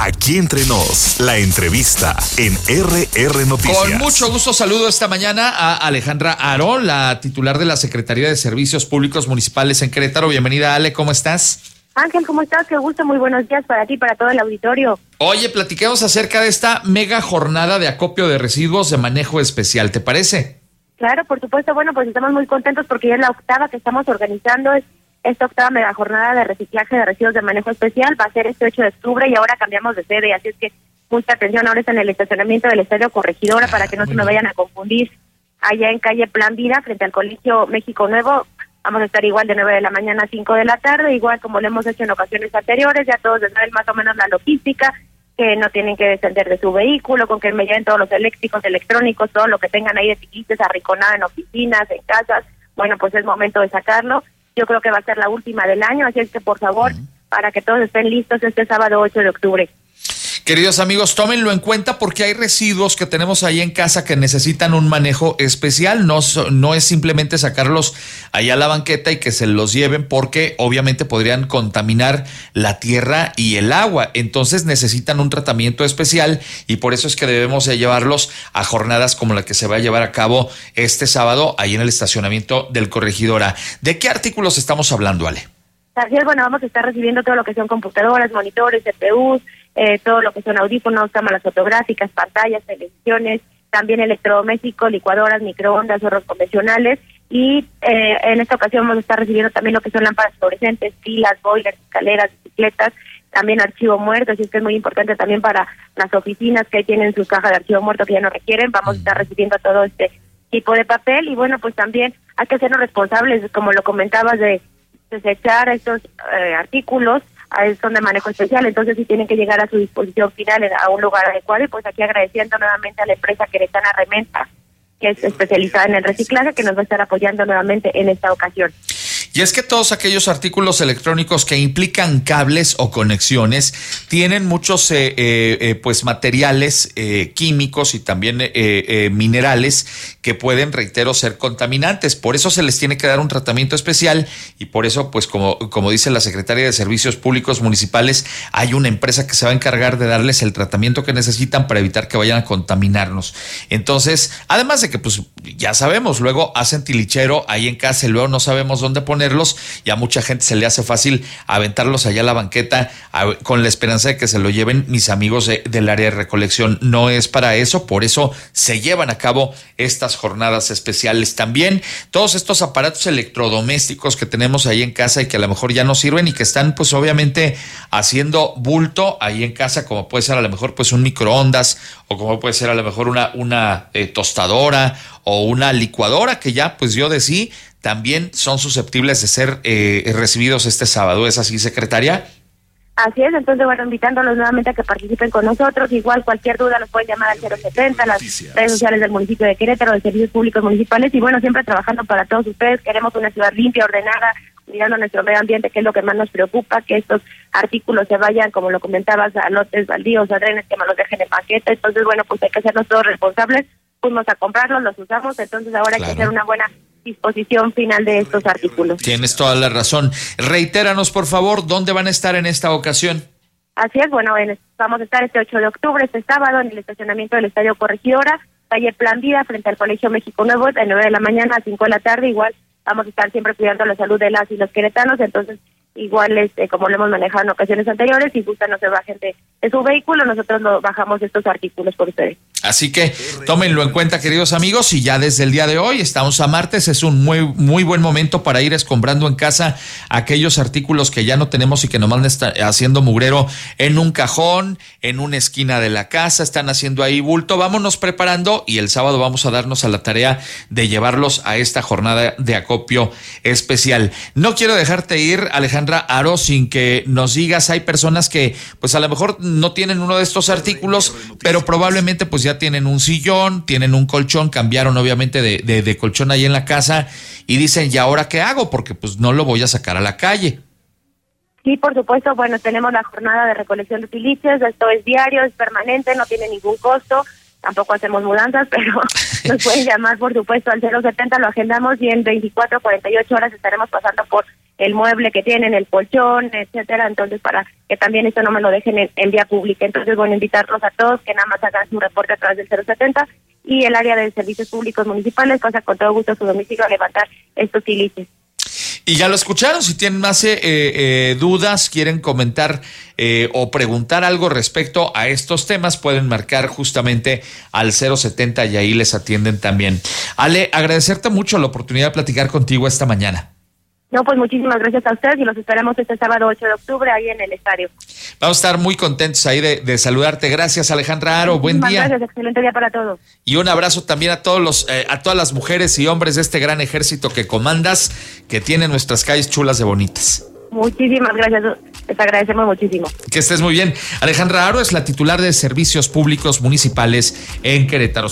Aquí entre nos, la entrevista en RR Noticias. Con mucho gusto saludo esta mañana a Alejandra Aro, la titular de la Secretaría de Servicios Públicos Municipales en Querétaro. Bienvenida, Ale, ¿cómo estás? Ángel, ¿cómo estás? Qué gusto, muy buenos días para ti y para todo el auditorio. Oye, platiquemos acerca de esta mega jornada de acopio de residuos de manejo especial, ¿te parece? Claro, por supuesto. Bueno, pues estamos muy contentos porque ya es la octava que estamos organizando. Esta octava mega jornada de reciclaje de residuos de manejo especial va a ser este 8 de octubre y ahora cambiamos de sede, así es que mucha atención, ahora está en el estacionamiento del Estadio Corregidora para que no se me vayan a confundir. Allá en calle Plan Vida, frente al Colegio México Nuevo, vamos a estar igual de 9 de la mañana a 5 de la tarde, igual como lo hemos hecho en ocasiones anteriores, ya todos saben más o menos la logística, que no tienen que descender de su vehículo, con que me lleven todos los eléctricos, electrónicos, todo lo que tengan ahí de tiquites arrinconado en oficinas, en casas. Bueno, pues es momento de sacarlo. Yo creo que va a ser la última del año, así es que por favor, para que todos estén listos este sábado 8 de octubre. Queridos amigos, tómenlo en cuenta porque hay residuos que tenemos ahí en casa que necesitan un manejo especial. No es simplemente sacarlos allá a la banqueta y que se los lleven porque obviamente podrían contaminar la tierra y el agua. Entonces necesitan un tratamiento especial y por eso es que debemos de llevarlos a jornadas como la que se va a llevar a cabo este sábado ahí en el estacionamiento del Corregidora. ¿De qué artículos estamos hablando, Ale? Así es, bueno, vamos a estar recibiendo todo lo que son computadoras, monitores, CPUs, todo lo que son audífonos, cámaras fotográficas, pantallas, televisiones, también electrodomésticos, licuadoras, microondas, hornos convencionales y en esta ocasión vamos a estar recibiendo también lo que son lámparas fluorescentes, pilas, boilers, escaleras, bicicletas, también archivo muerto, así es que es muy importante también para las oficinas que tienen sus cajas de archivo muerto que ya no requieren, vamos a estar recibiendo todo este tipo de papel y bueno, pues también hay que hacernos responsables, como lo comentabas, de desechar estos artículos son de manejo especial, entonces sí tienen que llegar a su disposición final a un lugar adecuado y pues aquí agradeciendo nuevamente a la empresa queretana Rementa, que es especializada en el reciclaje, que nos va a estar apoyando nuevamente en esta ocasión. Y es que todos aquellos artículos electrónicos que implican cables o conexiones tienen muchos pues materiales químicos y también minerales que pueden, reitero, ser contaminantes. Por eso se les tiene que dar un tratamiento especial y por eso, pues como dice la Secretaría de Servicios Públicos Municipales, hay una empresa que se va a encargar de darles el tratamiento que necesitan para evitar que vayan a contaminarnos. Entonces, además de que pues ya sabemos, luego hacen tilichero ahí en casa y luego no sabemos dónde ponerlos y a mucha gente se le hace fácil aventarlos allá a la banqueta con la esperanza de que se lo lleven mis amigos del área de recolección. No es para eso, por eso se llevan a cabo estas jornadas especiales. También todos estos aparatos electrodomésticos que tenemos ahí en casa y que a lo mejor ya no sirven y que están pues obviamente haciendo bulto ahí en casa, como puede ser a lo mejor pues un microondas o como puede ser a lo mejor una tostadora o una licuadora que ya pues yo decí también son susceptibles de ser recibidos este sábado. ¿Es así, secretaria? Así es, entonces bueno, invitándolos nuevamente a que participen con nosotros. Igual cualquier duda nos pueden llamar al 070, las redes sociales del municipio de Querétaro, de Servicios Públicos Municipales y bueno, siempre trabajando para todos ustedes. Queremos una ciudad limpia, ordenada, cuidando nuestro medio ambiente, que es lo que más nos preocupa, que estos artículos se vayan, como lo comentabas, a lotes baldíos, a drenes, que me los dejen en paqueta. Entonces bueno, pues hay que hacernos todos responsables. Fuimos a comprarlos, los usamos, entonces ahora hay que hacer una buena disposición final de estos artículos. Tienes toda la razón. Reitéranos, por favor, ¿dónde van a estar en esta ocasión? Así es, bueno, vamos a estar este 8 de octubre, este sábado, en el estacionamiento del Estadio Corregidora, calle Plan Vida, frente al Colegio México Nuevo, de 9 de la mañana a 5 de la tarde. Igual vamos a estar siempre cuidando la salud de las y los queretanos, entonces igual como lo hemos manejado en ocasiones anteriores, si gustan no se bajen de su vehículo, nosotros lo bajamos estos artículos por ustedes. Así que tómenlo en cuenta, queridos amigos, y ya desde el día de hoy, estamos a martes, es un muy buen momento para ir escombrando en casa aquellos artículos que ya no tenemos y que nomás están haciendo mugrero en un cajón, en una esquina de la casa, están haciendo ahí bulto. Vámonos preparando y el sábado vamos a darnos a la tarea de llevarlos a esta jornada de acopio especial. No quiero dejarte ir, Alejandra Aro, sin que nos digas, hay personas que pues a lo mejor no tienen uno de estos artículos, pero probablemente pues ya tienen un sillón, tienen un colchón, cambiaron obviamente de colchón ahí en la casa y dicen, ¿y ahora qué hago? Porque pues no lo voy a sacar a la calle. Sí, por supuesto, bueno, tenemos la jornada de recolección de utilities, esto es diario, es permanente, no tiene ningún costo, tampoco hacemos mudanzas, pero nos pueden llamar por supuesto al 070, lo agendamos y en 24 a 48 horas estaremos pasando por el mueble que tienen, el colchón, etcétera. Entonces, para que también esto no me lo dejen en vía pública. Entonces, bueno, invitarlos a todos que nada más hagan su reporte a través del 070 y el área de servicios públicos municipales pasa con todo gusto a su domicilio a levantar estos ilícitos. Y ya lo escucharon, si tienen más dudas, quieren comentar o preguntar algo respecto a estos temas, pueden marcar justamente al 070 y ahí les atienden también. Ale, agradecerte mucho la oportunidad de platicar contigo esta mañana. No, pues muchísimas gracias a ustedes y los esperamos este sábado 8 de octubre ahí en el estadio. Vamos a estar muy contentos ahí de saludarte. Gracias, Alejandra Haro. Buen día. Gracias, excelente día para todos. Y un abrazo también a todos a todas las mujeres y hombres de este gran ejército que comandas, que tiene nuestras calles chulas de bonitas. Muchísimas gracias, les agradecemos muchísimo. Que estés muy bien. Alejandra Haro es la titular de Servicios Públicos Municipales en Querétaro.